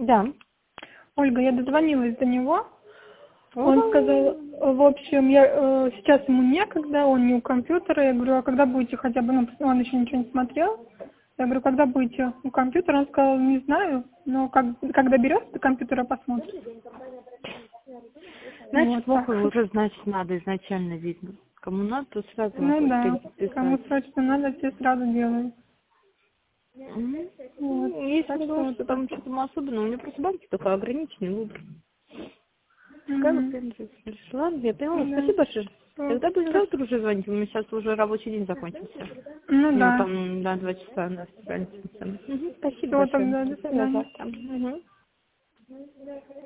Да. Ольга, я дозвонилась до него. Он Ага. сказал, в общем, сейчас ему некогда, он не у компьютера. Я говорю, а когда будете хотя бы, он еще ничего не смотрел. Я говорю, когда будете у компьютера? Он сказал, не знаю, но когда берется до компьютера, посмотрим. Значит, Вот плохо так. уже, значит, надо изначально видно. Кому надо, то сразу Ну да, кому писать. срочно надо, те сразу делают. Мгм. Вот. Если Так что думаю, вот что так. там что-то особенное, у меня просто банки только ограниченный выбор. Пускай вы Мгм. придете. Ладно, я поняла. Да. Спасибо большое. Всё. Тогда будем завтра уже звонить. У меня сейчас уже рабочий день закончился. Ну Ну, да. там, да, 2 часа у нас разница. Спасибо Все большое. тогда, до До свидания. завтра. Мгм.